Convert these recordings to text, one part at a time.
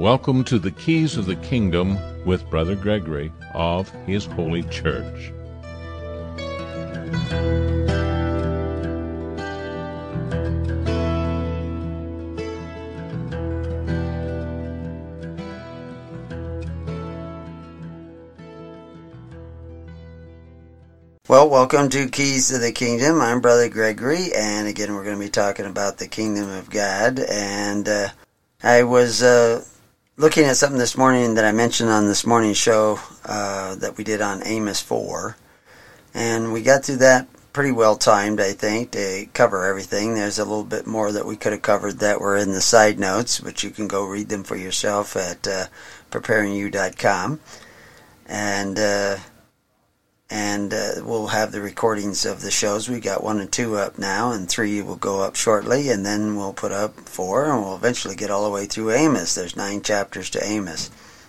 Welcome to the Keys of the Kingdom with Brother Gregory of His Holy Church. Well, welcome to Keys of the Kingdom. I'm Brother Gregory, and again, we're going to be talking about the Kingdom of God. And I was looking at something this morning that I mentioned on this morning's show that we did on Amos 4, and we got through that pretty well timed, I think, to cover everything. There's a little bit more that we could have covered that were in the side notes, but you can go read them for yourself at preparingyou.com. And we'll have the recordings of the shows. We got 1 and 2 up now, and 3 will go up shortly, and then we'll put up 4, and we'll eventually get all the way through Amos. There's 9 chapters to Amos.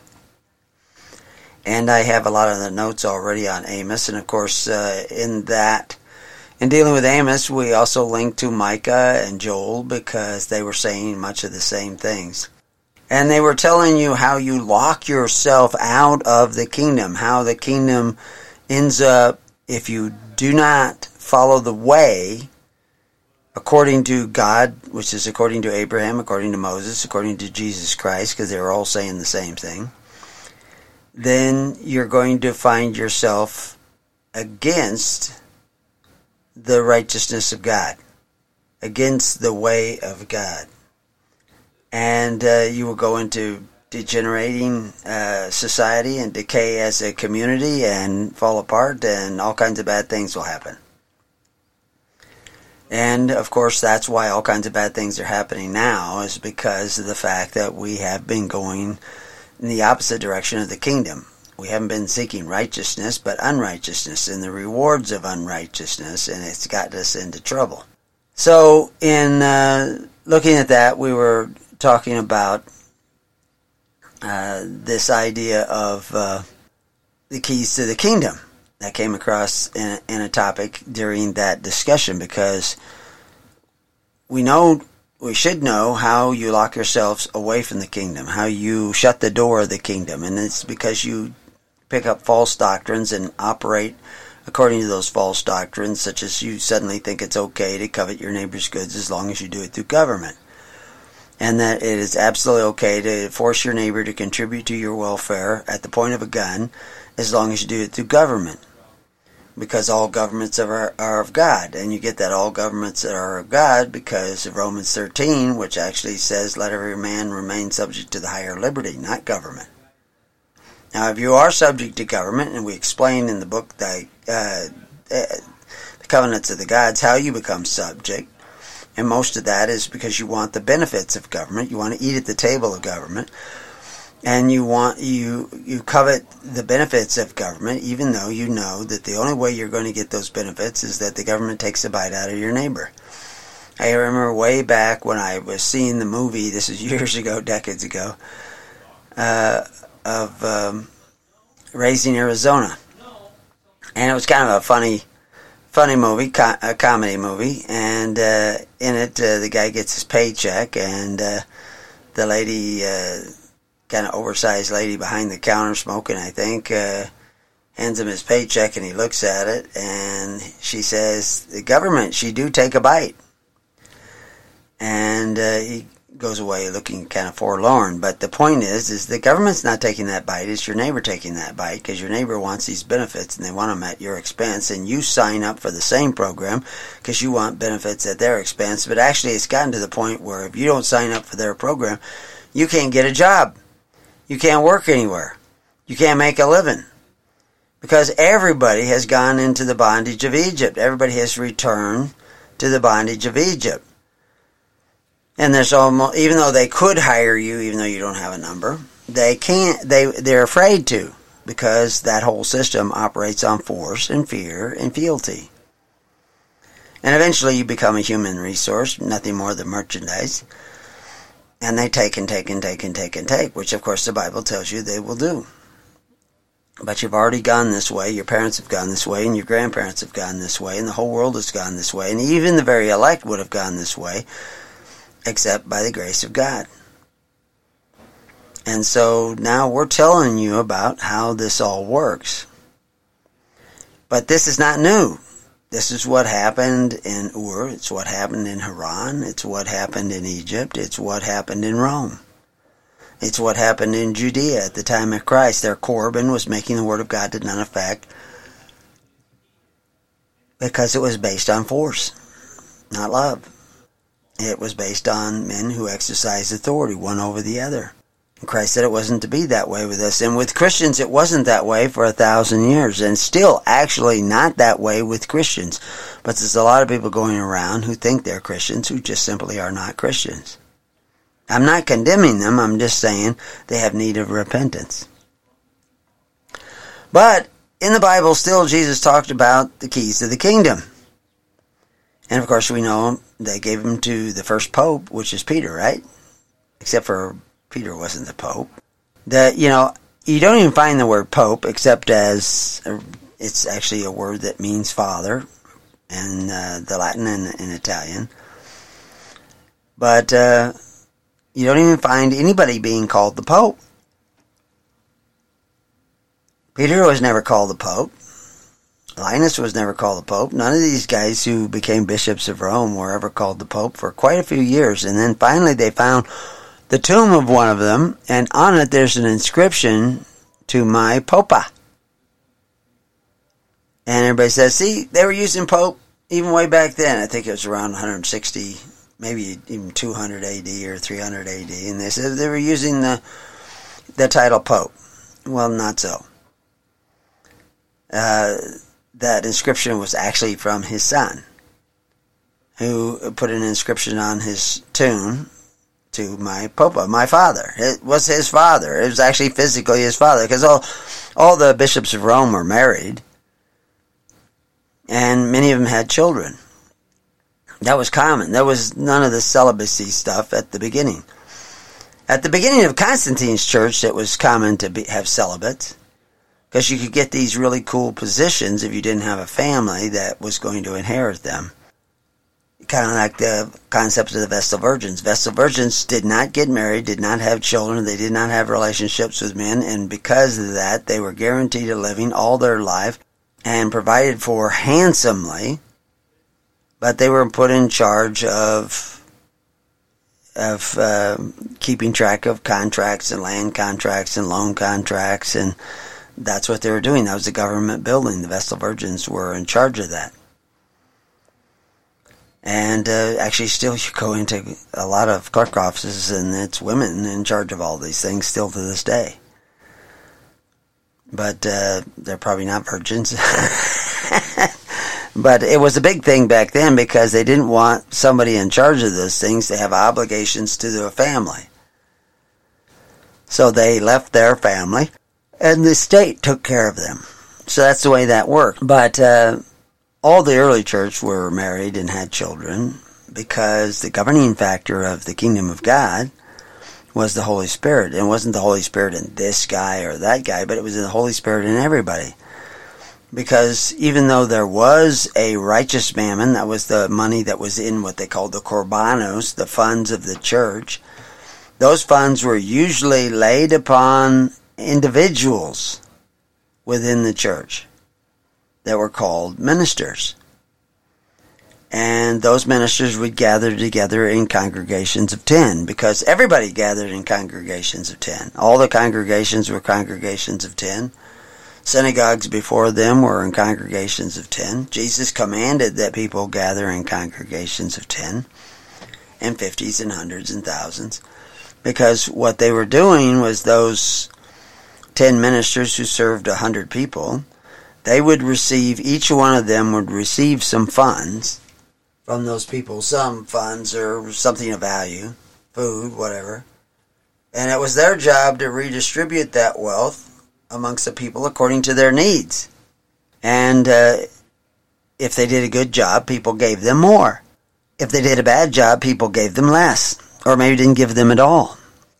And I have a lot of the notes already on Amos, and of course, in dealing with Amos, we also linked to Micah and Joel, because they were saying much of the same things. And they were telling you how you lock yourself out of the kingdom, how the kingdom ends up, if you do not follow the way according to God, which is according to Abraham, according to Moses, according to Jesus Christ, because they're all saying the same thing, then you're going to find yourself against the righteousness of God, against the way of God. And you will go into degenerating society and decay as a community and fall apart, and all kinds of bad things will happen. And of course, that's why all kinds of bad things are happening now, is because of the fact that we have been going in the opposite direction of the kingdom. We haven't been seeking righteousness, but unrighteousness and the rewards of unrighteousness, and it's got us into trouble. So in looking at that, we were talking about this idea of the keys to the kingdom that came across in a topic during that discussion, because we should know how you lock yourselves away from the kingdom, how you shut the door of the kingdom, and it's because you pick up false doctrines and operate according to those false doctrines, such as you suddenly think it's okay to covet your neighbor's goods as long as you do it through government. And that it is absolutely okay to force your neighbor to contribute to your welfare at the point of a gun, as long as you do it through government. Because all governments are of God. And you get that all governments are of God because of Romans 13, which actually says, let every man remain subject to the higher liberty, not government. Now, if you are subject to government, and we explain in the book the Covenants of the Gods how you become subject, and most of that is because you want the benefits of government. You want to eat at the table of government. And you covet the benefits of government, even though you know that the only way you're going to get those benefits is that the government takes a bite out of your neighbor. I remember way back when I was seeing the movie, this is years ago, decades ago, of Raising Arizona. And it was kind of a funny movie, a comedy movie, and in it, the guy gets his paycheck, and the lady, kind of oversized lady behind the counter smoking, I think, hands him his paycheck, and he looks at it, and she says, the government, she do take a bite. And he goes away looking kind of forlorn. But the point is the government's not taking that bite. It's your neighbor taking that bite, because your neighbor wants these benefits and they want them at your expense, and you sign up for the same program because you want benefits at their expense. But actually, it's gotten to the point where if you don't sign up for their program, you can't get a job. You can't work anywhere. You can't make a living, because everybody has gone into the bondage of Egypt. Everybody has returned to the bondage of Egypt. And there's almost, even though they could hire you, even though you don't have a number, they can't. They're afraid to, because that whole system operates on force and fear and fealty. And eventually, you become a human resource, nothing more than merchandise. And they take and take and take and take and take, which of course the Bible tells you they will do. But you've already gone this way, your parents have gone this way, and your grandparents have gone this way, and the whole world has gone this way, and even the very elect would have gone this way, except by the grace of God. And so now we're telling you about how this all works. But this is not new. This is what happened in Ur. It's what happened in Haran. It's what happened in Egypt. It's what happened in Rome. It's what happened in Judea at the time of Christ. Their Corban was making the Word of God to none effect because it was based on force, not love. It was based on men who exercised authority one over the other. And Christ said it wasn't to be that way with us. And with Christians, it wasn't that way for 1,000 years. And still actually not that way with Christians. But there's a lot of people going around who think they're Christians who just simply are not Christians. I'm not condemning them. I'm just saying they have need of repentance. But in the Bible, still Jesus talked about the keys to the kingdom. And of course we know they gave them to the first pope, which is Peter, right? Except for Peter wasn't the pope. You don't even find the word pope except as it's actually a word that means father in the Latin and in Italian. But you don't even find anybody being called the pope. Peter was never called the pope. Linus was never called the pope. None of these guys who became bishops of Rome were ever called the pope for quite a few years. And then finally they found the tomb of one of them, and on it there's an inscription to my popa. And everybody says, see, they were using pope even way back then. I think it was around 160, maybe even 200 AD or 300 AD. And they said they were using the title pope. Well, not so. That inscription was actually from his son, who put an inscription on his tomb to my popa, my father. It was his father. It was actually physically his father, because all the bishops of Rome were married, and many of them had children. That was common. There was none of the celibacy stuff at the beginning. At the beginning of Constantine's church, it was common to have celibates, because you could get these really cool positions if you didn't have a family that was going to inherit them. Kind of like the concept of the Vestal Virgins. Vestal Virgins did not get married, did not have children, they did not have relationships with men, and because of that, they were guaranteed a living all their life and provided for handsomely, but they were put in charge of keeping track of contracts and land contracts and loan contracts, and that's what they were doing. That was the government building. The Vestal Virgins were in charge of that. And actually still you go into a lot of clerk offices and it's women in charge of all these things still to this day. But they're probably not virgins. But it was a big thing back then because they didn't want somebody in charge of those things to have obligations to their family. So they left their family and the state took care of them. So that's the way that worked. But all the early church were married and had children because the governing factor of the kingdom of God was the Holy Spirit. And it wasn't the Holy Spirit in this guy or that guy, but it was the Holy Spirit in everybody. Because even though there was a righteous mammon, that was the money that was in what they called the korbanos, the funds of the church, those funds were usually laid upon individuals within the church that were called ministers. And those ministers would gather together in congregations of 10, because everybody gathered in congregations of 10. All the congregations were congregations of 10. Synagogues before them were in congregations of 10. Jesus commanded that people gather in congregations of 10, and 50s and hundreds and thousands, because what they were doing was those 10 ministers who served 100 people, they would receive, each one of them would receive some funds from those people, some funds or something of value, food, whatever. And it was their job to redistribute that wealth amongst the people according to their needs. And if they did a good job, people gave them more. If they did a bad job, people gave them less, or maybe didn't give them at all.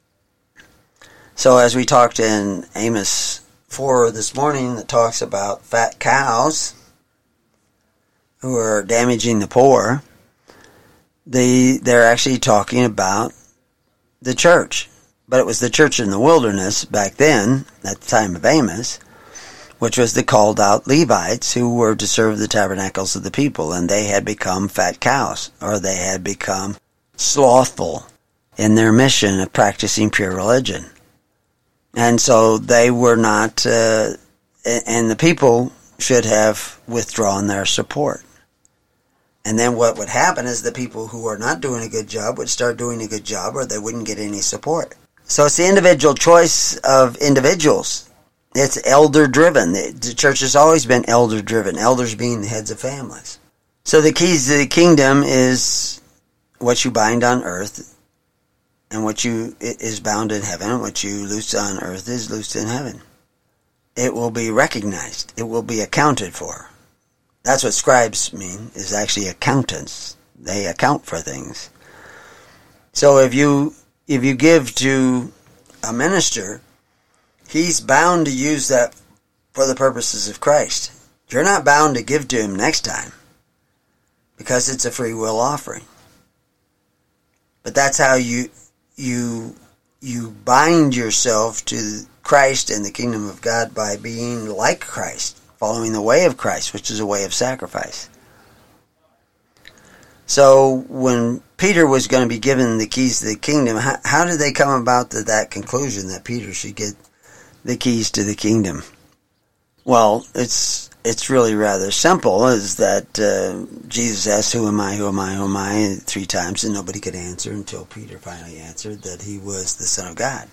So as we talked in Amos 4 this morning, that talks about fat cows who are damaging the poor, they're actually talking about the church. but it was the church in the wilderness back then, at the time of Amos, which was the called out Levites who were to serve the tabernacles of the people, and they had become fat cows, or they had become slothful in their mission of practicing pure religion. And so they were not, and the people should have withdrawn their support. And then what would happen is the people who are not doing a good job would start doing a good job, or they wouldn't get any support. So it's the individual choice of individuals. It's elder-driven. The church has always been elder-driven, elders being the heads of families. So the keys to the kingdom is what you bind on earth, and what is bound in heaven, and what you loose on earth is loosed in heaven. It will be recognized. It will be accounted for. That's what scribes mean, is actually accountants. They account for things. So if you give to a minister, he's bound to use that for the purposes of Christ. You're not bound to give to him next time, because it's a free will offering. But that's how you bind yourself to Christ and the kingdom of God, by being like Christ, following the way of Christ, which is a way of sacrifice. So when Peter was going to be given the keys to the kingdom, how did they come about to that conclusion that Peter should get the keys to the kingdom? Well, it's really rather simple, is that Jesus asked, who am I, who am I, who am I, 3 times, and nobody could answer until Peter finally answered that he was the Son of God,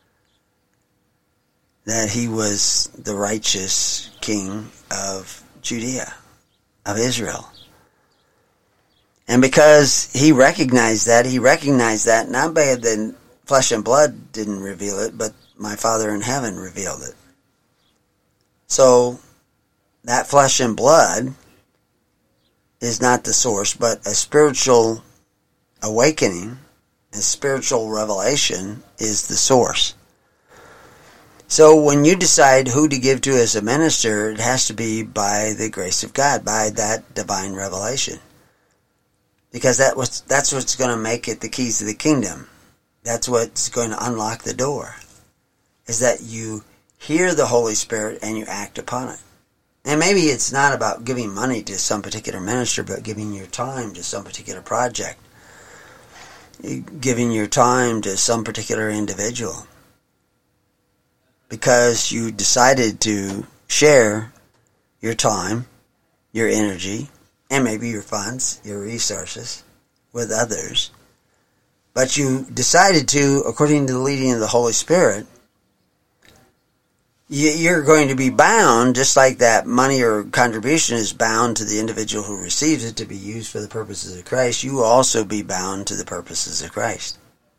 that he was the righteous king of Judea, of Israel. And because he recognized that not by the flesh and blood didn't reveal it, but my Father in heaven revealed it. So that flesh and blood is not the source, but a spiritual awakening, a spiritual revelation is the source. So when you decide who to give to as a minister, it has to be by the grace of God, by that divine revelation. Because that's what's going to make it the keys to the kingdom. That's what's going to unlock the door, is that you hear the Holy Spirit and you act upon it. And maybe it's not about giving money to some particular minister, but giving your time to some particular project, giving your time to some particular individual, because you decided to share your time, your energy, and maybe your funds, your resources with others. But you decided to, according to the leading of the Holy Spirit, you're going to be bound, just like that money or contribution is bound to the individual who receives it to be used for the purposes of Christ. You will also be bound to the purposes of Christ.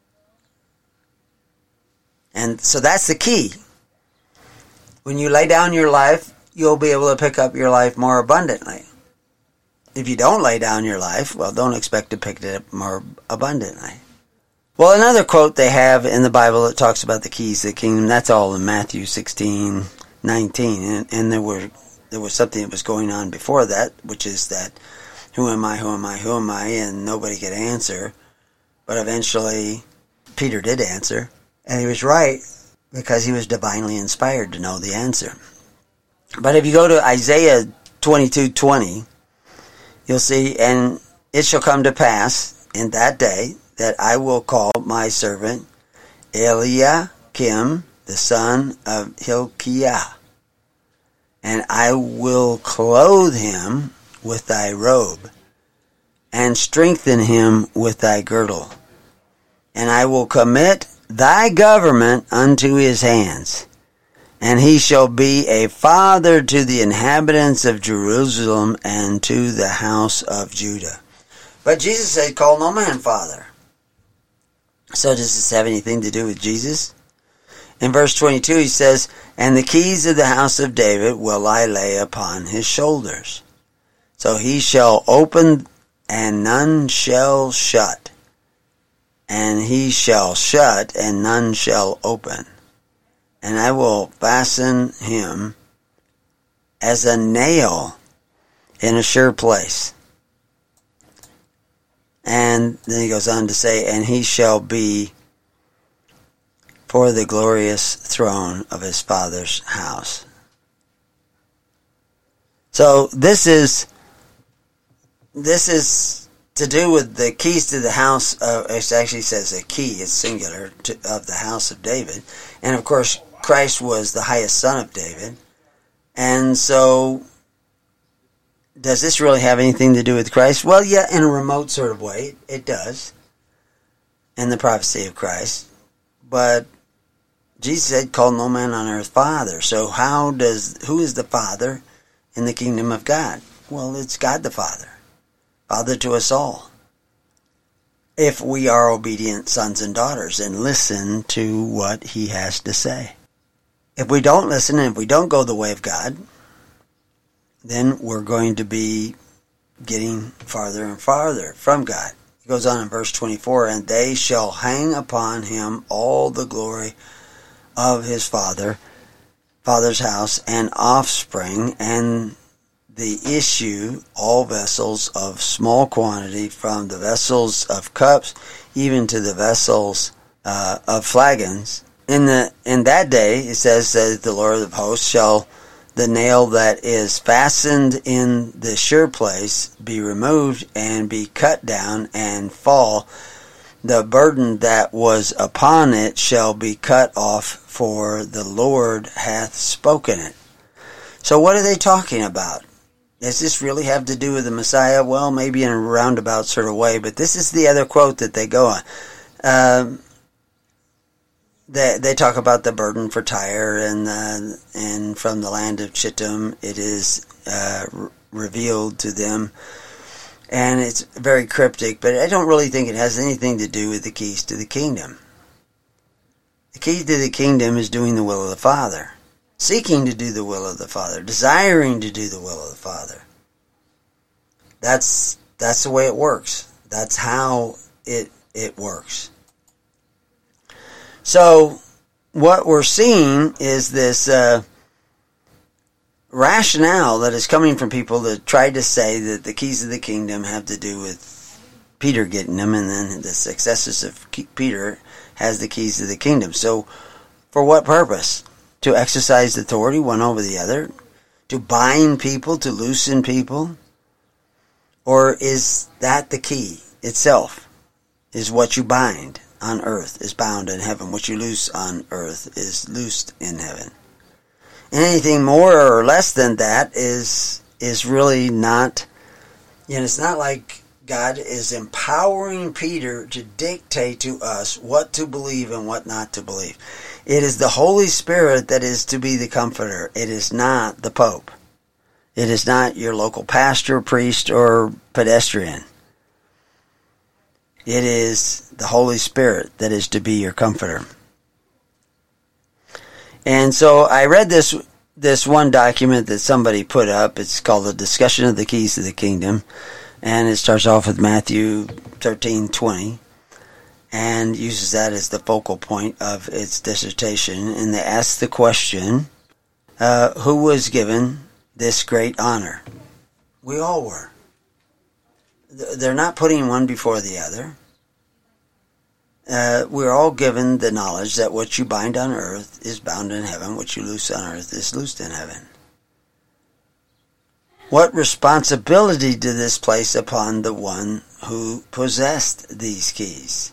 And so that's the key. When you lay down your life, you'll be able to pick up your life more abundantly. If you don't lay down your life, well, don't expect to pick it up more abundantly. Well, another quote they have in the Bible that talks about the keys to the kingdom, that's all in Matthew 16:19. And there was something that was going on before that, which is that, who am I, who am I, who am I? And nobody could answer. But eventually, Peter did answer. And he was right, because he was divinely inspired to know the answer. But if you go to Isaiah 22:20, you'll see, and it shall come to pass in that day that I will call my servant Eliakim, the son of Hilkiah, and I will clothe him with thy robe, and strengthen him with thy girdle, and I will commit thy government unto his hands, and he shall be a father to the inhabitants of Jerusalem and to the house of Judah. But Jesus said, call no man father. So does this have anything to do with Jesus? In verse 22 he says, and the keys of the house of David will I lay upon his shoulders. So he shall open and none shall shut, and he shall shut and none shall open. And I will fasten him as a nail in a sure place. And then he goes on to say, and he shall be for the glorious throne of his Father's house. So this is to do with the keys to the house of, it actually says a key, it's singular, of the house of David. And of course, Christ was the highest son of David. And so, does this really have anything to do with Christ? Well, yeah, in a remote sort of way, it does. In the prophecy of Christ. But Jesus said, call no man on earth Father. So who is the Father in the kingdom of God? Well, it's God the Father. Father to us all. If we are obedient sons and daughters and listen to what he has to say. If we don't listen and if we don't go the way of God, then we're going to be getting farther and farther from God. It goes on in verse 24, and they shall hang upon him all the glory of his father's house, and offspring, and the issue, all vessels of small quantity, from the vessels of cups, even to the vessels of flagons. In that day, it says that the Lord of hosts shall the nail that is fastened in the sure place be removed and be cut down and fall. The burden that was upon it shall be cut off, for the Lord hath spoken it. So what are they talking about? Does this really have to do with the Messiah? Well, maybe in a roundabout sort of way, but this is the other quote that they go on. They talk about the burden for Tyre, and from the land of Chittim it is revealed to them, and it's very cryptic, but I don't really think it has anything to do with the keys to the kingdom. The key to the kingdom is doing the will of the Father, seeking to do the will of the Father, desiring to do the will of the Father. That's the way it works. That's how it works. So, what we're seeing is this rationale that is coming from people that try to say that the keys of the kingdom have to do with Peter getting them, and then the successors of Peter has the keys of the kingdom. So, for what purpose? To exercise authority one over the other? To bind people? To loosen people? Or is that the key itself? Is what you bind on earth is bound in heaven. What you loose on earth is loosed in heaven. And anything more or less than that is really not, it's not like God is empowering Peter to dictate to us what to believe and what not to believe. It is the Holy Spirit that is to be the comforter. It is not the Pope. It is not your local pastor, priest, or pedestrian. It is the Holy Spirit that is to be your comforter. And so I read this one document that somebody put up. It's called The Discussion of the Keys to the Kingdom. And it starts off with Matthew 13:20 and uses that as the focal point of its dissertation. And they ask the question, who was given this great honor? We all were. They're not putting one before the other. We're all given the knowledge that what you bind on earth is bound in heaven, what you loose on earth is loosed in heaven. What responsibility did this place upon the one who possessed these keys?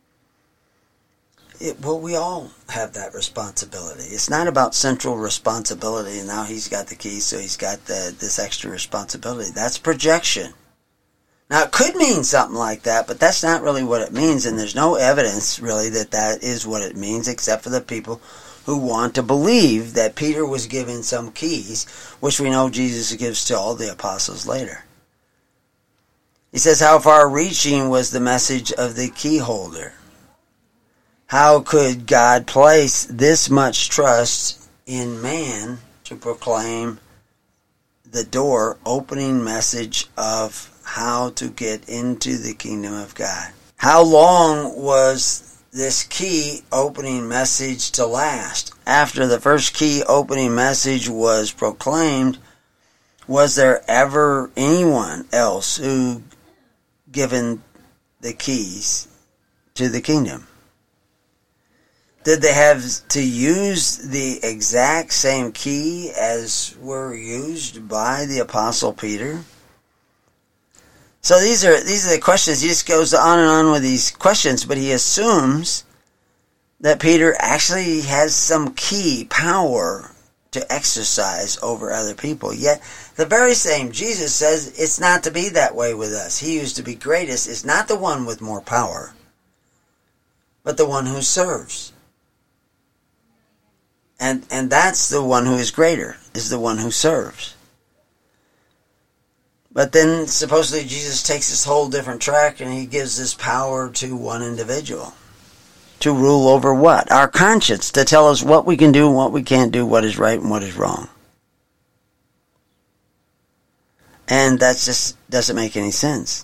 Well, we all have that responsibility. It's not about central responsibility, and now he's got the keys, so he's got this extra responsibility. That's projection. Now, it could mean something like that, but that's not really what it means, and there's no evidence, really, that is what it means, except for the people who want to believe that Peter was given some keys, which we know Jesus gives to all the apostles later. He says, how far-reaching was the message of the key holder? How could God place this much trust in man to proclaim the door opening message of how to get into the kingdom of God? How long was this key opening message to last? After the first key opening message was proclaimed, was there ever anyone else who given the keys to the kingdom? Did they have to use the exact same key as were used by the Apostle Peter? So these are the questions. He just goes on and on with these questions, but he assumes that Peter actually has some key power to exercise over other people. Yet the very same Jesus says it's not to be that way with us. He who's to be greatest is not the one with more power, but the one who serves. And that's the one who is greater, is the one who serves. But then supposedly Jesus takes this whole different track and he gives this power to one individual. To rule over what? Our conscience, to tell us what we can do and what we can't do, what is right and what is wrong. And that just doesn't make any sense.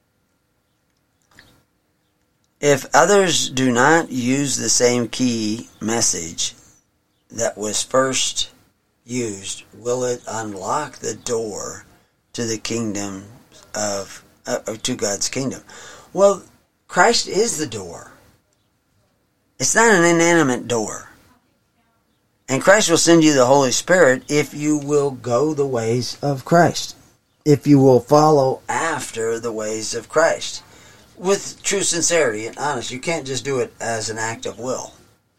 If others do not use the same key message that was first used, will it unlock the door to the kingdom to God's kingdom? Well, Christ is the door. It's not an inanimate door. And Christ will send you the Holy Spirit if you will go the ways of Christ. If you will follow after the ways of Christ. With true sincerity and honesty. You can't just do it as an act of will.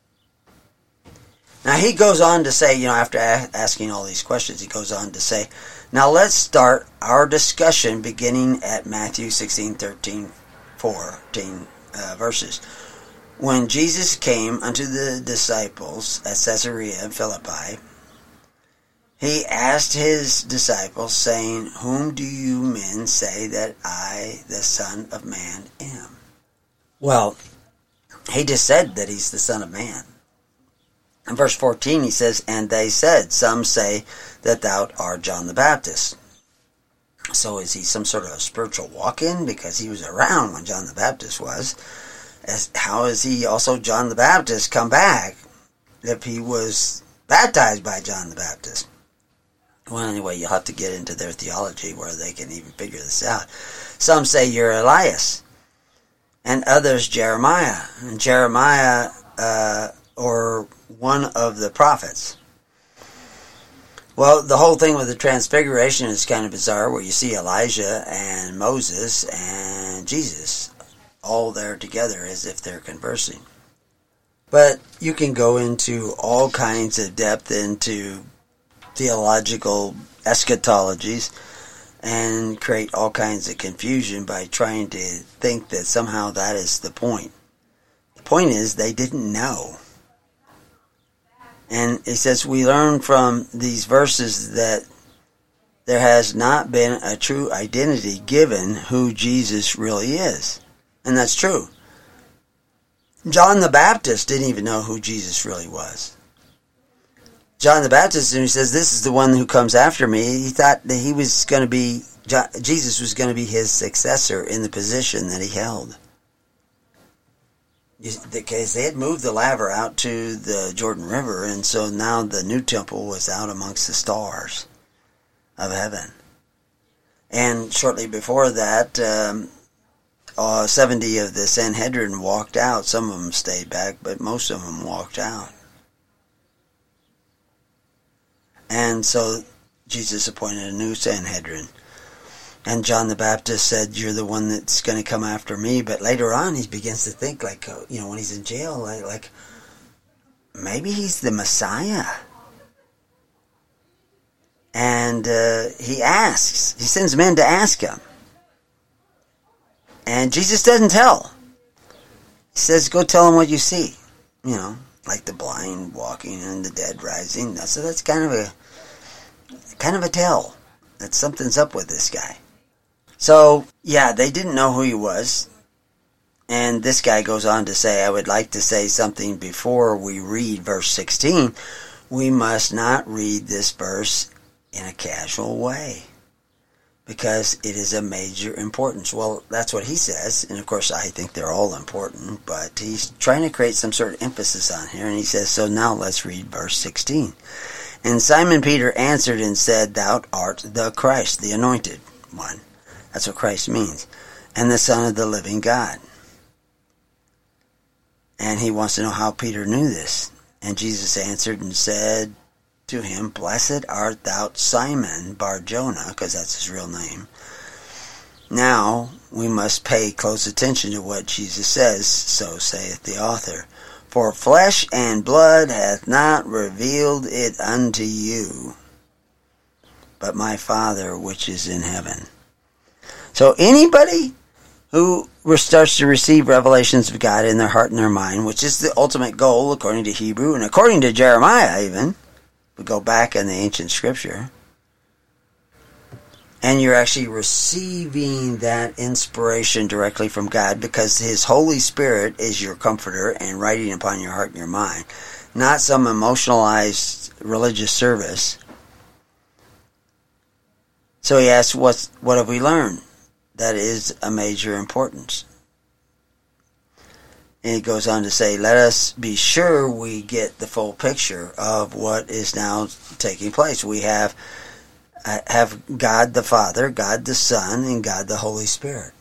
Now he goes on to say, after asking all these questions, he goes on to say, now let's start our discussion beginning at Matthew 16, 13, 14 verses. When Jesus came unto the disciples at Caesarea Philippi, he asked his disciples, saying, whom do you men say that I, the Son of Man, am? Well, he just said that he's the Son of Man. In verse 14 he says, and they said, some say that thou art John the Baptist. So is he some sort of a spiritual walk-in? Because he was around when John the Baptist was. How is he also John the Baptist come back if he was baptized by John the Baptist? Well, anyway, you'll have to get into their theology where they can even figure this out. Some say you're Elias, and others Jeremiah. And Jeremiah, or one of the prophets. Well, the whole thing with the transfiguration is kind of bizarre, where you see Elijah and Moses and Jesus all there together as if they're conversing. But you can go into all kinds of depth into theological eschatologies and create all kinds of confusion by trying to think that somehow that is the point. The point is they didn't know. And it says we learn from these verses that there has not been a true identity given who Jesus really is. And that's true. John the Baptist didn't even know who Jesus really was. John the Baptist, when he says, this is the one who comes after me, he thought that he was going to be, Jesus was going to be his successor in the position that he held. Because they had moved the laver out to the Jordan River, and so now the new temple was out amongst the stars of heaven. And shortly before that, 70 of the Sanhedrin walked out. Some of them stayed back, but most of them walked out. And so Jesus appointed a new Sanhedrin. And John the Baptist said, you're the one that's going to come after me. But later on, he begins to think, like, when he's in jail, like maybe he's the Messiah. And he sends men to ask him. And Jesus doesn't tell. He says, go tell him what you see. Like the blind walking and the dead rising. So that's kind of a tell that something's up with this guy. So, yeah, they didn't know who he was. And this guy goes on to say, I would like to say something before we read verse 16. We must not read this verse in a casual way, because it is a major importance. Well, that's what he says, and of course I think they're all important, but he's trying to create some sort of emphasis on here, and he says, so now let's read verse 16. And Simon Peter answered and said, thou art the Christ, the anointed one. That's what Christ means. And the Son of the living God. And he wants to know how Peter knew this. And Jesus answered and said to him, Blessed art thou, Simon Bar-Jonah, because that's his real name. Now, we must pay close attention to what Jesus says, so saith the author. For flesh and blood hath not revealed it unto you, but my Father which is in heaven. So anybody who starts to receive revelations of God in their heart and their mind, which is the ultimate goal according to Hebrew and according to Jeremiah even, we go back in the ancient scripture, and you're actually receiving that inspiration directly from God because His Holy Spirit is your comforter and writing upon your heart and your mind, not some emotionalized religious service. So he asks, what have we learned? That is a major importance. And he goes on to say, let us be sure we get the full picture of what is now taking place. We have God the Father, God the Son, and God the Holy Spirit.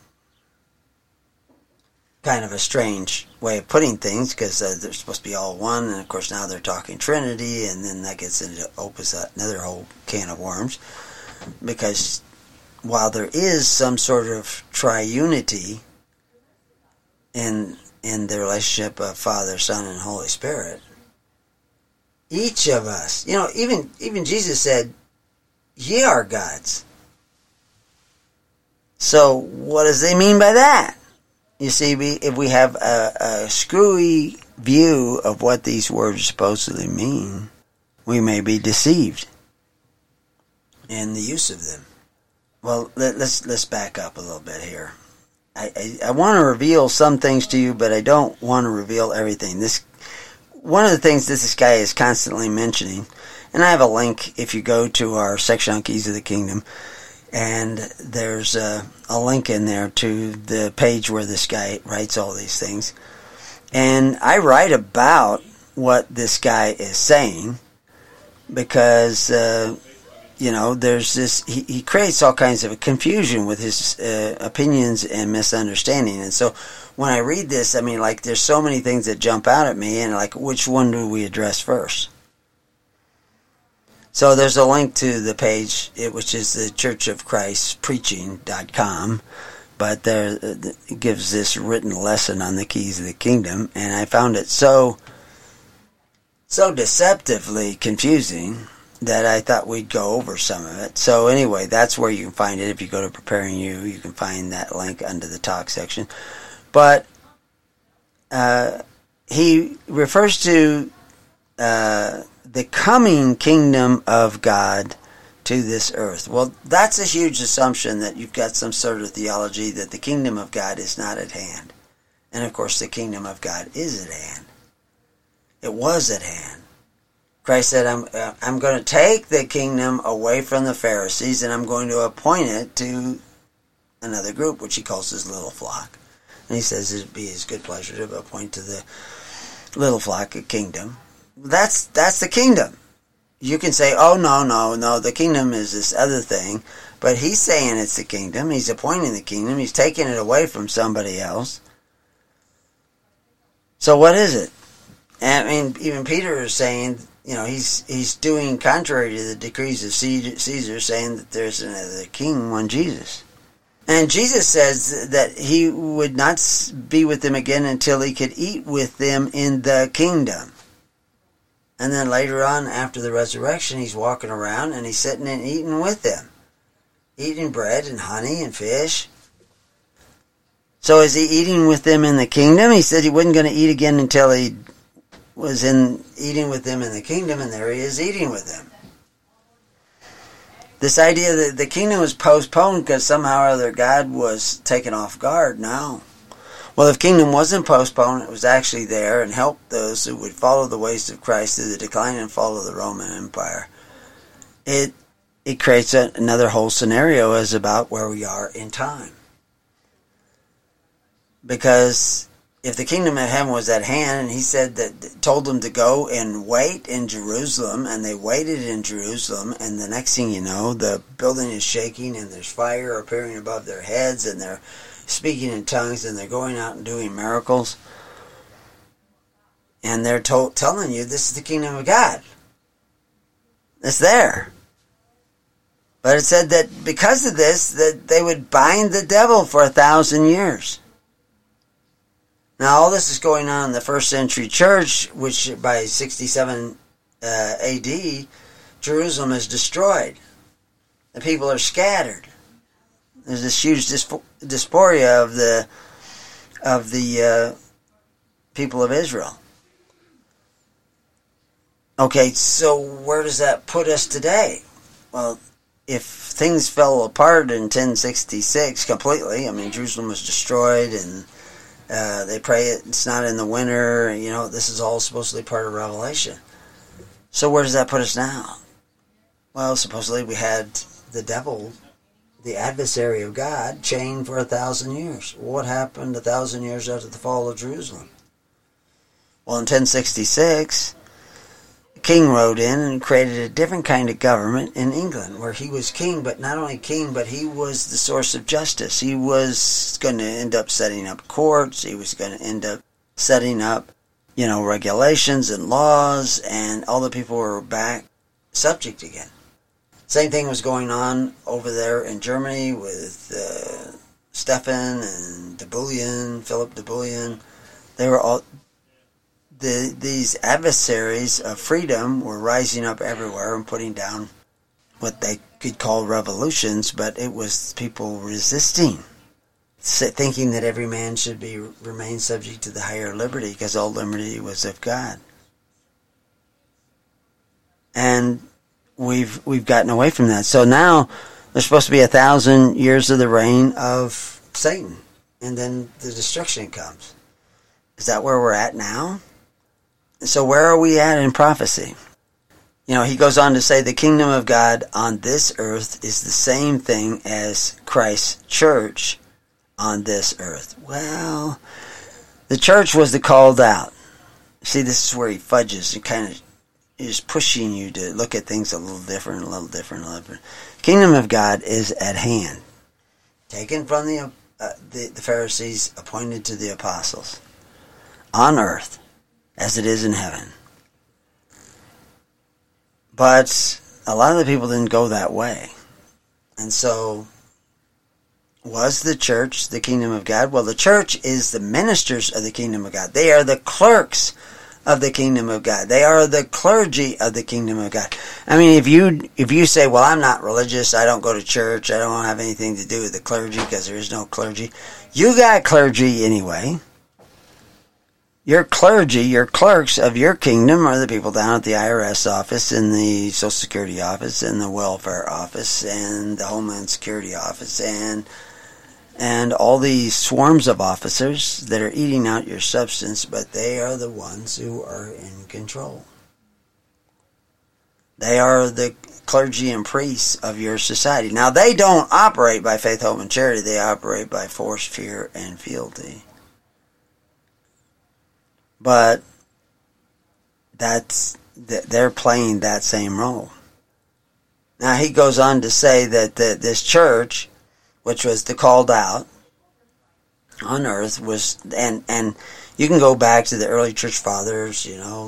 Kind of a strange way of putting things because they're supposed to be all one, and of course now they're talking Trinity, and then that gets into opens up another whole can of worms. Because while there is some sort of triunity in the relationship of Father, Son, and Holy Spirit, each of us, even Jesus said, ye are gods. So what does they mean by that? You see, if we have a screwy view of what these words supposedly mean, we may be deceived in the use of them. Well, let's back up a little bit here. I want to reveal some things to you, but I don't want to reveal everything. One of the things this guy is constantly mentioning, and I have a link if you go to our section on Keys of the Kingdom, and there's a link in there to the page where this guy writes all these things. And I write about what this guy is saying because, there's this, he creates all kinds of confusion with his opinions and misunderstanding. And so when I read this, there's so many things that jump out at me, and which one do we address first? So there's a link to the page, which is the Church of Christ Preaching.com, but it gives this written lesson on the keys of the kingdom, and I found it so deceptively confusing that I thought we'd go over some of it. So anyway, that's where you can find it. If you go to Preparing You can find that link under the talk section. But he refers to the coming kingdom of God to this earth. Well, that's a huge assumption that you've got some sort of theology that the kingdom of God is not at hand. And of course, the kingdom of God is at hand. It was at hand. Christ said, I'm going to take the kingdom away from the Pharisees, and I'm going to appoint it to another group, which he calls his little flock. And he says it'd be his good pleasure to appoint to the little flock a kingdom. That's the kingdom. You can say, oh, no, the kingdom is this other thing. But he's saying it's the kingdom. He's appointing the kingdom. He's taking it away from somebody else. So what is it? Even Peter is saying, he's doing contrary to the decrees of Caesar, saying that there's another king, one Jesus. And Jesus says that he would not be with them again until he could eat with them in the kingdom. And then later on, after the resurrection, he's walking around and he's sitting and eating with them. Eating bread and honey and fish. So is he eating with them in the kingdom? He said he wasn't going to eat again until he was eating with them in the kingdom, and there he is eating with them. This idea that the kingdom was postponed because somehow or other God was taken off guard, no. Well, if kingdom wasn't postponed, it was actually there and helped those who would follow the ways of Christ through the decline and fall of the Roman Empire. It creates another whole scenario as about where we are in time. Because if the kingdom of heaven was at hand, and he said that, told them to go and wait in Jerusalem, and they waited in Jerusalem, and the next thing you know, the building is shaking, and there's fire appearing above their heads, and they're speaking in tongues, and they're going out and doing miracles. And they're telling you this is the kingdom of God. It's there. But it said that because of this, that they would bind the devil for 1,000 years. Now, all this is going on in the first century church, which by 67 AD, Jerusalem is destroyed. The people are scattered. There's this huge dysphoria of the people of Israel. Okay, so where does that put us today? Well, if things fell apart in 1066 completely, I mean, Jerusalem was destroyed, and they pray it's not in the winter, this is all supposedly part of Revelation. So where does that put us now? Well, supposedly we had the devil, the adversary of God, chained for 1,000 years. What happened 1,000 years after the fall of Jerusalem? Well, in 1066... king rode in and created a different kind of government in England, where he was king, but not only king, but he was the source of justice. He was going to end up setting up courts. He was going to end up setting up, regulations and laws, and all the people were back subject again. Same thing was going on over there in Germany with Stephen and Philip de Bouillon. They were all... These adversaries of freedom were rising up everywhere and putting down what they could call revolutions, but it was people resisting, thinking that every man should remain subject to the higher liberty, because all liberty was of God. And we've gotten away from that. So now there's supposed to be 1,000 years of the reign of Satan, and then the destruction comes. Is that where we're at now? So where are we at in prophecy? He goes on to say the kingdom of God on this earth is the same thing as Christ's church on this earth. Well, the church was the called out. See, this is where he fudges and kind of is pushing you to look at things a little different. The kingdom of God is at hand, taken from the Pharisees, appointed to the apostles, on earth, as it is in heaven. But a lot of the people didn't go that way. And so, was the church the kingdom of God? Well, the church is the ministers of the kingdom of God. They are the clerks of the kingdom of God. They are the clergy of the kingdom of God. I mean, if you say, well, I'm not religious, I don't go to church, I don't have anything to do with the clergy because there is no clergy. You got clergy anyway. Your clergy, your clerks of your kingdom are the people down at the IRS office and the Social Security office and the welfare office and the Homeland Security office and all these swarms of officers that are eating out your substance, but they are the ones who are in control. They are the clergy and priests of your society. Now, they don't operate by faith, hope, and charity. They operate by force, fear, and fealty. But they're playing that same role. Now he goes on to say that this church, which was the called out on earth, was, and you can go back to the early church fathers,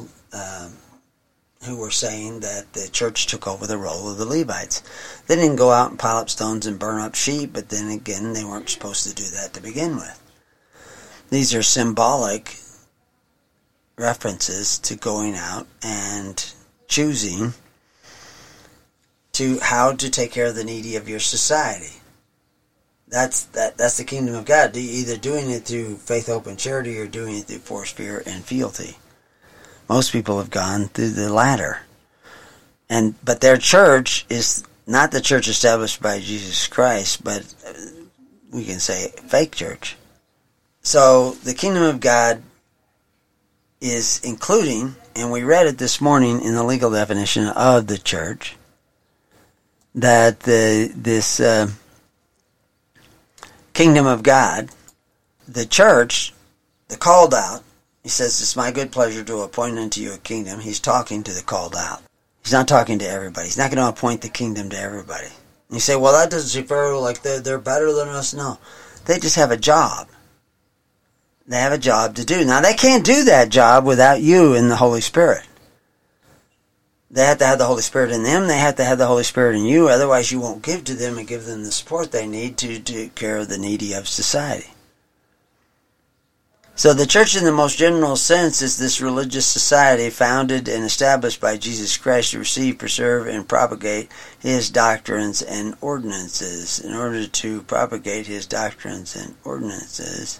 who were saying that the church took over the role of the Levites. They didn't go out and pile up stones and burn up sheep, but then again, they weren't supposed to do that to begin with. These are symbolic references to going out and choosing to how to take care of the needy of your society. That's the kingdom of God. Either doing it through faith, hope, and charity, or doing it through force, fear, and fealty. Most people have gone through the latter. But their church is not the church established by Jesus Christ, but we can say fake church. So the kingdom of God is including, and we read it this morning in the legal definition of the church, that this kingdom of God, the church, the called out, he says, it's my good pleasure to appoint unto you a kingdom. He's talking to the called out. He's not talking to everybody. He's not going to appoint the kingdom to everybody. And you say, well, that doesn't refer like they're better than us. No, they just have a job. They have a job to do. Now, they can't do that job without you and the Holy Spirit. They have to have the Holy Spirit in them. They have to have the Holy Spirit in you. Otherwise, you won't give to them and give them the support they need to take care of the needy of society. So the church in the most general sense is this religious society founded and established by Jesus Christ to receive, preserve, and propagate his doctrines and ordinances. In order to propagate his doctrines and ordinances,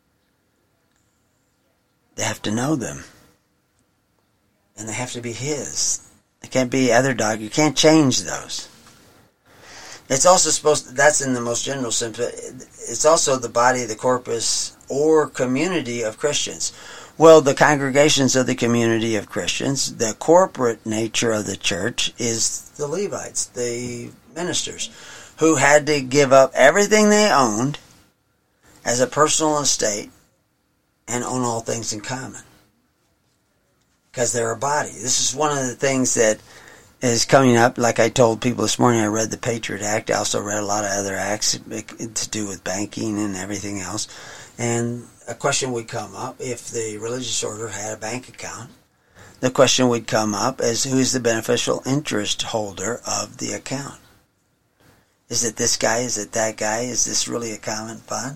they have to know them. And they have to be his. They can't be other dog. You can't change those. It's also that's in the most general sense, but it's also the body, the corpus, or community of Christians. Well, the congregations of the community of Christians, the corporate nature of the church is the Levites, the ministers, who had to give up everything they owned as a personal estate and own all things in common. Because they're a body. This is one of the things that is coming up. Like I told people this morning, I read the Patriot Act. I also read a lot of other acts to do with banking and everything else. And a question would come up, if the religious order had a bank account, the question would come up as who is the beneficial interest holder of the account? Is it this guy? Is it that guy? Is this really a common fund?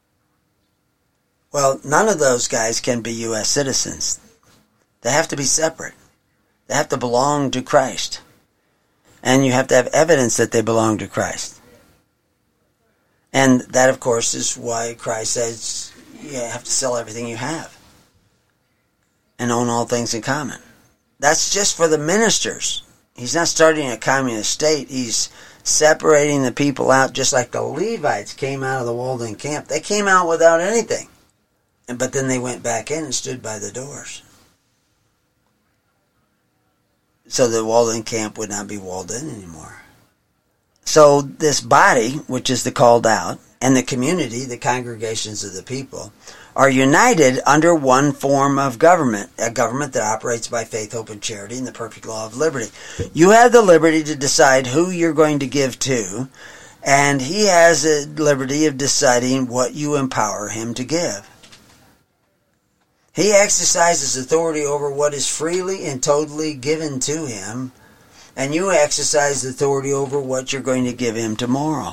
Well, none of those guys can be U.S. citizens. They have to be separate. They have to belong to Christ. And you have to have evidence that they belong to Christ. And that, of course, is why Christ says you have to sell everything you have and own all things in common. That's just for the ministers. He's not starting a communist state. He's separating the people out, just like the Levites came out of the Walden camp. They came out without anything. But then they went back in and stood by the doors. So the Walden camp would not be walled in anymore. So this body, which is the called out, and the community, the congregations of the people, are united under one form of government, a government that operates by faith, hope, and charity, and the perfect law of liberty. You have the liberty to decide who you're going to give to, and he has a liberty of deciding what you empower him to give. He exercises authority over what is freely and totally given to him, and you exercise authority over what you're going to give him tomorrow.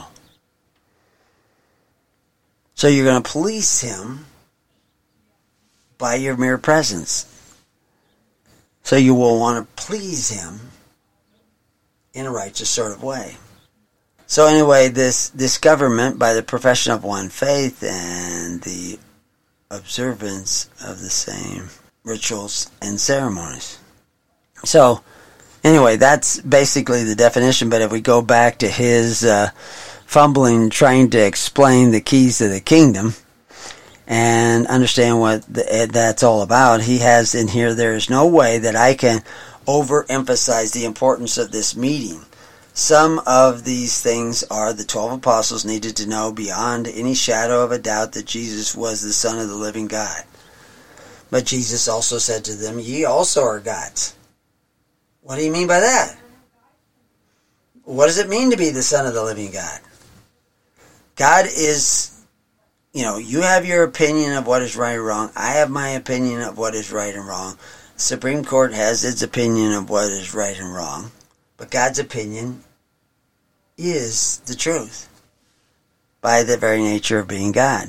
So you're going to police him by your mere presence. So you will want to please him in a righteous sort of way. So anyway, this government, by the profession of one faith and the observance of the same rituals and ceremonies. So, anyway, that's basically the definition, but if we go back to his fumbling, trying to explain the keys to the kingdom and understand what that's all about, he has in here, there is no way that I can overemphasize the importance of this meeting. Some of these things are the 12 apostles needed to know beyond any shadow of a doubt that Jesus was the Son of the living God. But Jesus also said to them, ye also are gods. What do you mean by that? What does it mean to be the Son of the living God? God is, you have your opinion of what is right or wrong. I have my opinion of what is right and wrong. The Supreme Court has its opinion of what is right and wrong. But God's opinion is the truth by the very nature of being God.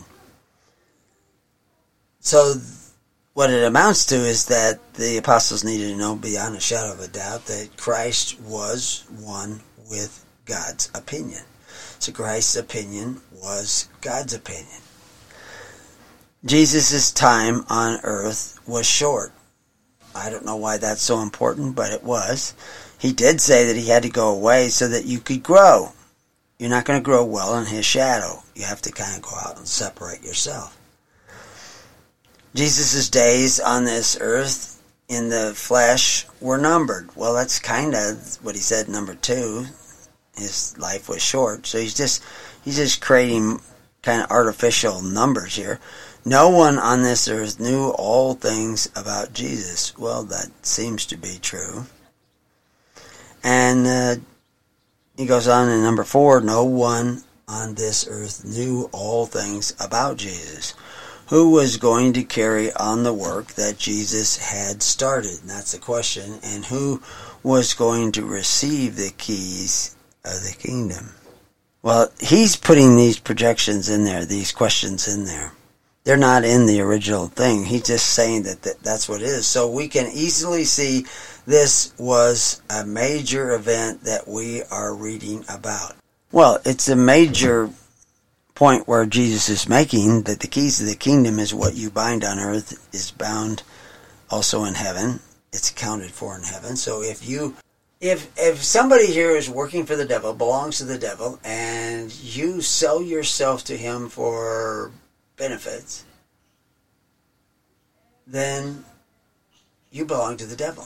So what it amounts to is that the apostles needed to know beyond a shadow of a doubt that Christ was one with God's opinion. So Christ's opinion was God's opinion. Jesus' time on earth was short. I don't know why that's so important, but it was. He did say that he had to go away so that you could grow. You're not going to grow well in his shadow. You have to kind of go out and separate yourself. Jesus' days on this earth in the flesh were numbered. Well, that's kind of what he said in number 2. His life was short. So he's just creating kind of artificial numbers here. No one on this earth knew all things about Jesus. Well, that seems to be true. And he goes on in number 4, no one on this earth knew all things about Jesus. who was going to carry on the work that Jesus had started? And that's the question. And who was going to receive the keys of the kingdom? Well, he's putting these projections in there, these questions in there. They're not in the original thing. He's just saying that's what it is. So we can easily see this was a major event that we are reading about. Well, it's a major point where Jesus is making that the keys of the kingdom is what you bind on earth is bound also in heaven. It's accounted for in heaven. So if somebody here is working for the devil, belongs to the devil, and you sell yourself to him for benefits, then you belong to the devil.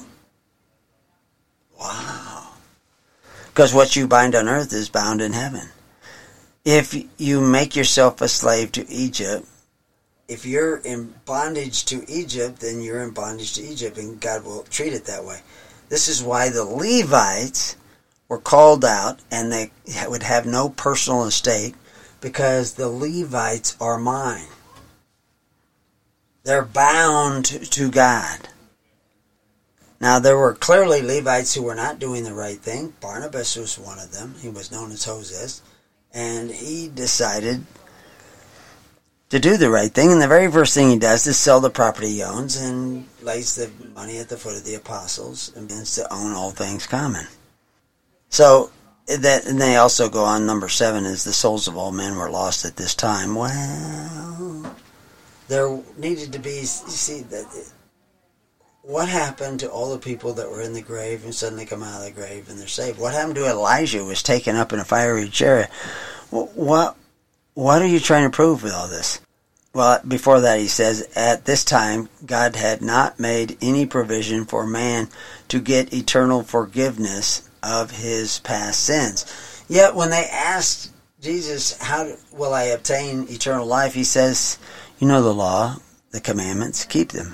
Wow. Because what you bind on earth is bound in heaven. If you make yourself a slave to Egypt, if you're in bondage to Egypt, then you're in bondage to Egypt, and God will treat it that way. This is why the Levites were called out, and they would have no personal estate, because the Levites are mine. They're bound to God. Now, there were clearly Levites who were not doing the right thing. Barnabas was one of them. He was known as Hoses. And he decided to do the right thing. And the very first thing he does is sell the property he owns and lays the money at the foot of the apostles and begins to own all things common. So, and they also go on, number 7 is the souls of all men were lost at this time. Well, there needed to be, you see, that what happened to all the people that were in the grave and suddenly come out of the grave and they're saved? What happened to Elijah who was taken up in a fiery chariot? What are you trying to prove with all this? Well, before that he says, at this time God had not made any provision for man to get eternal forgiveness of his past sins. Yet when they asked Jesus, how will I obtain eternal life? He says, you know the law, the commandments, keep them.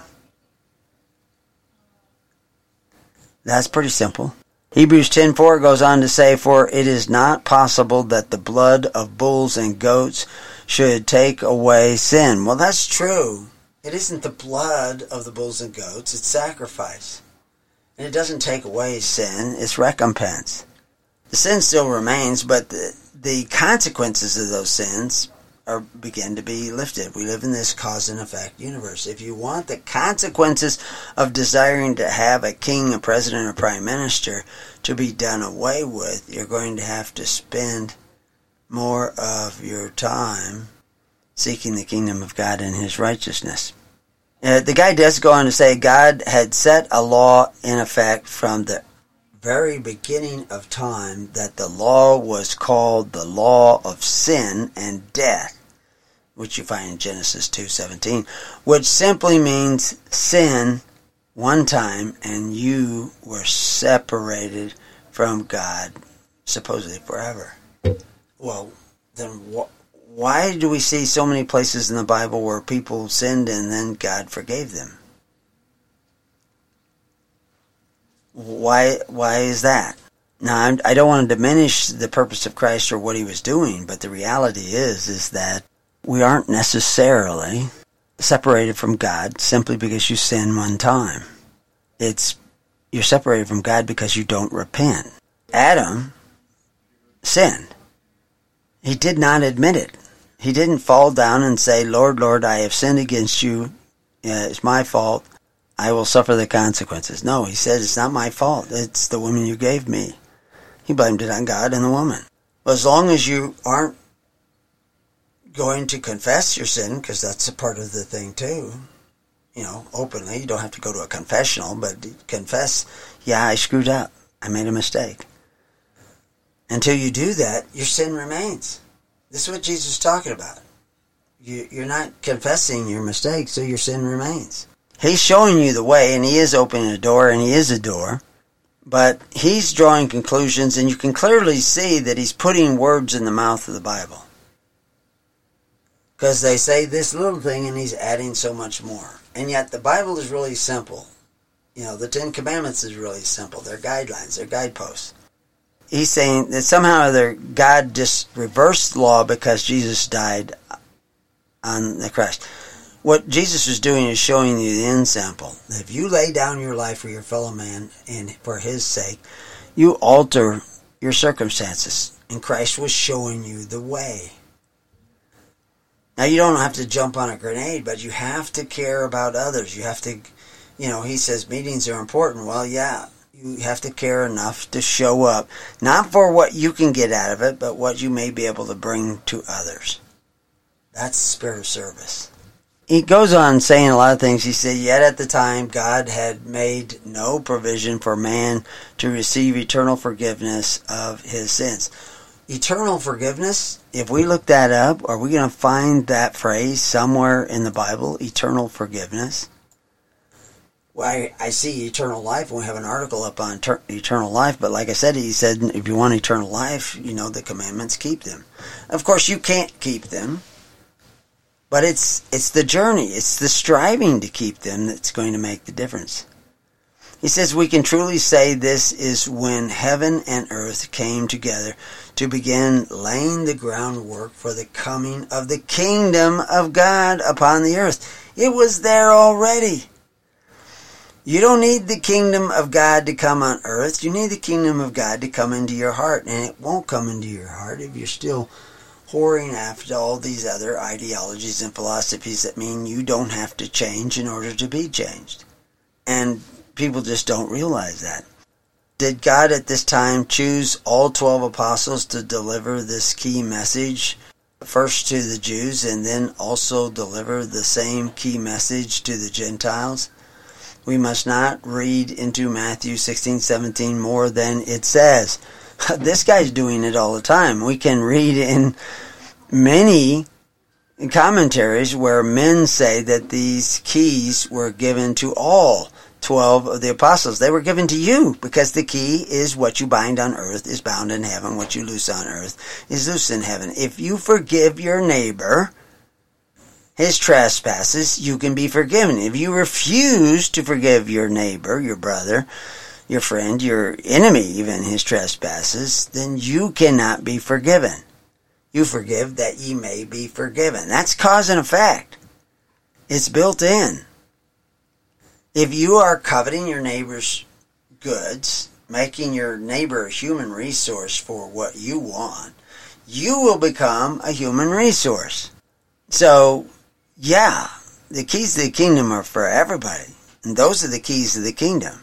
That's pretty simple. Hebrews 10:4 goes on to say, for it is not possible that the blood of bulls and goats should take away sin. Well, that's true. It isn't the blood of the bulls and goats, it's sacrifice. And it doesn't take away sin, it's recompense. The sin still remains, but the consequences of those sins begin to be lifted. We live in this cause and effect universe. If you want the consequences of desiring to have a king, a president, or prime minister to be done away with, you're going to have to spend more of your time seeking the kingdom of God and his righteousness. The guy does go on to say God had set a law in effect from the very beginning of time, that the law was called the law of sin and death, which you find in Genesis 2:17, which simply means sin one time and you were separated from God supposedly forever. Well, then why do we see so many places in the Bible where people sinned and then God forgave them? Why is that? Now, I don't want to diminish the purpose of Christ or what he was doing, but the reality is that we aren't necessarily separated from God simply because you sin one time. You're separated from God because you don't repent. Adam sinned. He did not admit it. He didn't fall down and say, Lord, Lord, I have sinned against you. It's my fault. I will suffer the consequences. No, he said, it's not my fault. It's the woman you gave me. He blamed it on God and the woman. Well, as long as you aren't going to confess your sin, because that's a part of the thing too, openly. You don't have to go to a confessional, but confess, yeah, I screwed up. I made a mistake. Until you do that, your sin remains. This is what Jesus is talking about. You're not confessing your mistake, so your sin remains. He's showing you the way, and he is opening a door, and he is a door. But he's drawing conclusions, and you can clearly see that he's putting words in the mouth of the Bible. Because they say this little thing, and he's adding so much more. And yet the Bible is really simple. The 10 Commandments is really simple. They're guidelines. They're guideposts. He's saying that somehow or other God just reversed the law because Jesus died on the cross. what Jesus was doing is showing you the end sample. If you lay down your life for your fellow man and for his sake, you alter your circumstances. And Christ was showing you the way. Now, you don't have to jump on a grenade, but you have to care about others. You have to, he says meetings are important. Well, yeah, you have to care enough to show up, not for what you can get out of it, but what you may be able to bring to others. That's the spirit of service. He goes on saying a lot of things. He said, yet at the time, God had made no provision for man to receive eternal forgiveness of his sins. Eternal forgiveness, if we look that up, are we going to find that phrase somewhere in the Bible, eternal forgiveness? Well, I see eternal life, and we have an article up on eternal life, but like I said, he said, if you want eternal life, the commandments, keep them. Of course, you can't keep them, but it's the journey, it's the striving to keep them that's going to make the difference. He says, we can truly say this is when heaven and earth came together to begin laying the groundwork for the coming of the kingdom of God upon the earth. It was there already. You don't need the kingdom of God to come on earth. You need the kingdom of God to come into your heart. And it won't come into your heart if you're still whoring after all these other ideologies and philosophies that mean you don't have to change in order to be changed. And people just don't realize that. Did God at this time choose all 12 apostles to deliver this key message, first to the Jews, and then also deliver the same key message to the Gentiles? We must not read into Matthew 16:17 more than it says. This guy's doing it all the time. We can read in many commentaries where men say that these keys were given to all 12 of the apostles. They were given to you because the key is what you bind on earth is bound in heaven. What you loose on earth is loose in heaven. If you forgive your neighbor his trespasses, you can be forgiven. If you refuse to forgive your neighbor, your brother, your friend, your enemy, even his trespasses, then you cannot be forgiven. You forgive that ye may be forgiven. That's cause and effect. It's built in. If you are coveting your neighbor's goods, making your neighbor a human resource for what you want, you will become a human resource. So, yeah, the keys to the kingdom are for everybody. And those are the keys to the kingdom.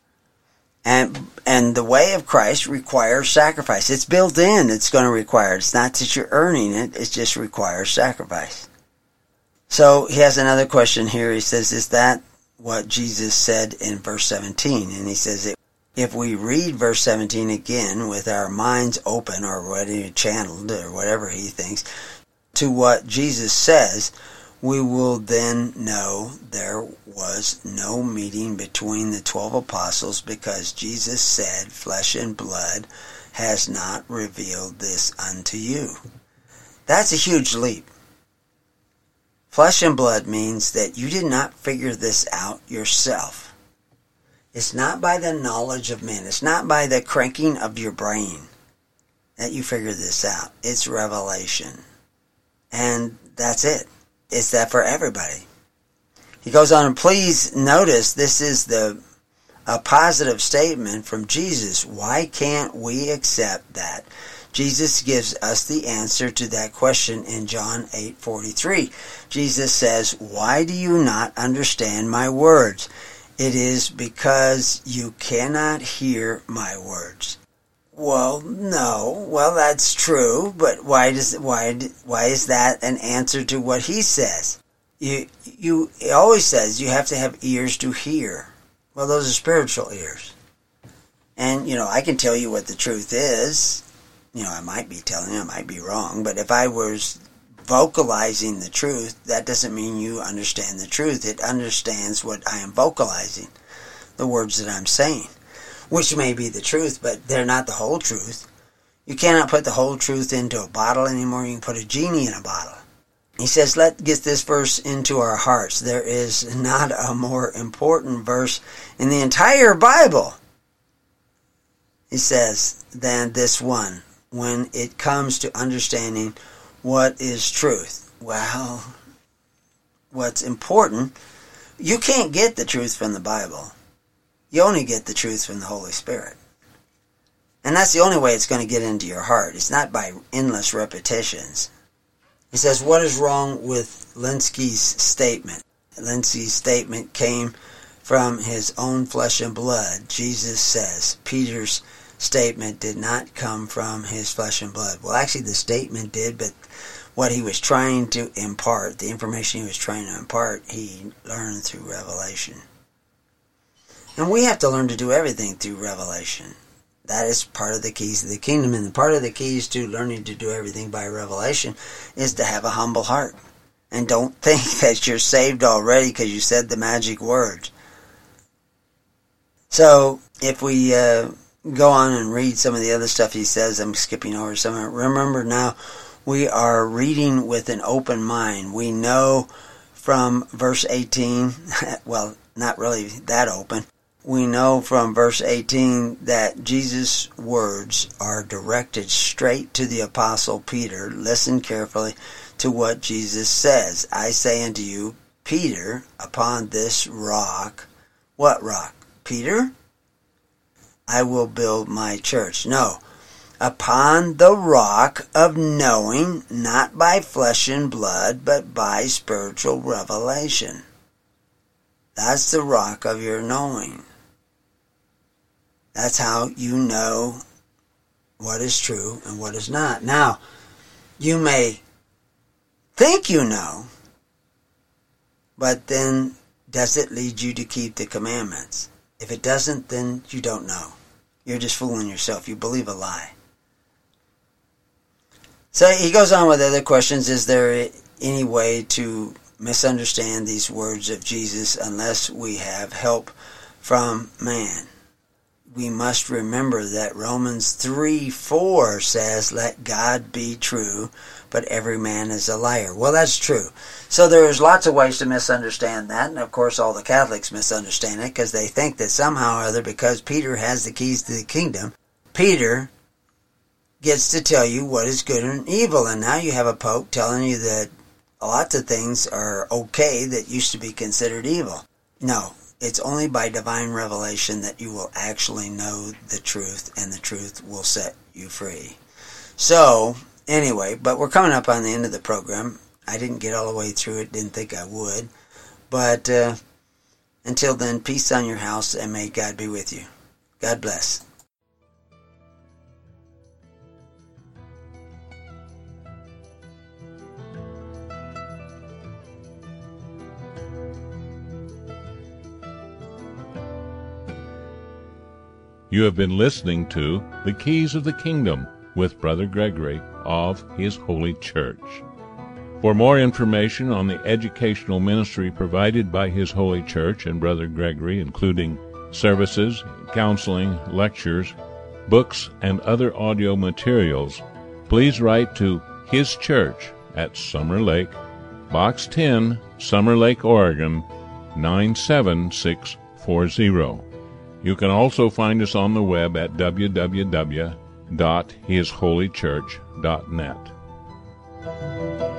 And the way of Christ requires sacrifice. It's built in. It's going to require it. It's not that you're earning it. It just requires sacrifice. So he has another question here. He says, is that what Jesus said in verse 17? And he says, if we read verse 17 again with our minds open or ready channeled or whatever he thinks to what Jesus says, we will then know there was no meeting between the 12 apostles because Jesus said, flesh and blood has not revealed this unto you. That's a huge leap. Flesh and blood means that you did not figure this out yourself. It's not by the knowledge of men. It's not by the cranking of your brain that you figure this out. It's revelation. And that's it. It's that for everybody. He goes on, and please notice this is a positive statement from Jesus. Why can't we accept that? Jesus gives us the answer to that question in John 8:43. Jesus says, why do you not understand my words? It is because you cannot hear my words. Well, no. Well, that's true, but why is that an answer to what he says? He always says you have to have ears to hear. Well, those are spiritual ears. And, I can tell you what the truth is. I might be telling you, I might be wrong, but if I was vocalizing the truth, that doesn't mean you understand the truth. It understands what I am vocalizing, the words that I'm saying. Which may be the truth, but they're not the whole truth. You cannot put the whole truth into a bottle anymore. You can put a genie in a bottle. He says, let's get this verse into our hearts. There is not a more important verse in the entire Bible, he says, than this one, when it comes to understanding what is truth. Well, what's important, you can't get the truth from the Bible. You only get the truth from the Holy Spirit. And that's the only way it's going to get into your heart. It's not by endless repetitions. He says, what is wrong with Lenski's statement? Lenski's statement came from his own flesh and blood. Jesus says Peter's statement did not come from his flesh and blood. Well, actually the statement did, but what he was trying to impart, the information he was trying to impart, he learned through revelation. And we have to learn to do everything through revelation. That is part of the keys of the kingdom. And part of the keys to learning to do everything by revelation is to have a humble heart. And don't think that you're saved already because you said the magic words. So, if we go on and read some of the other stuff he says, I'm skipping over some of it. Remember now, we are reading with an open mind. We know from verse 18, well, not really that open. We know from verse 18 that Jesus' words are directed straight to the Apostle Peter. Listen carefully to what Jesus says. I say unto you, Peter, upon this rock. What rock? Peter? I will build my church. No. Upon the rock of knowing, not by flesh and blood, but by spiritual revelation. That's the rock of your knowing. That's how you know what is true and what is not. Now, you may think you know, but then does it lead you to keep the commandments? If it doesn't, then you don't know. You're just fooling yourself. You believe a lie. So he goes on with other questions. Is there any way to misunderstand these words of Jesus unless we have help from man? We must remember that Romans 3:4 says, let God be true, but every man is a liar. Well, that's true. So there's lots of ways to misunderstand that, and of course all the Catholics misunderstand it because they think that somehow or other, because Peter has the keys to the kingdom, Peter gets to tell you what is good and evil, and now you have a pope telling you that lots of things are okay that used to be considered evil. No. It's only by divine revelation that you will actually know the truth, and the truth will set you free. So, anyway, but we're coming up on the end of the program. I didn't get all the way through it, didn't think I would. But until then, peace on your house, and may God be with you. God bless. You have been listening to The Keys of the Kingdom with Brother Gregory of His Holy Church. For more information on the educational ministry provided by His Holy Church and Brother Gregory, including services, counseling, lectures, books, and other audio materials, please write to His Church at Summer Lake, Box 10, Summer Lake, Oregon, 97640. You can also find us on the web at www.hisholychurch.net.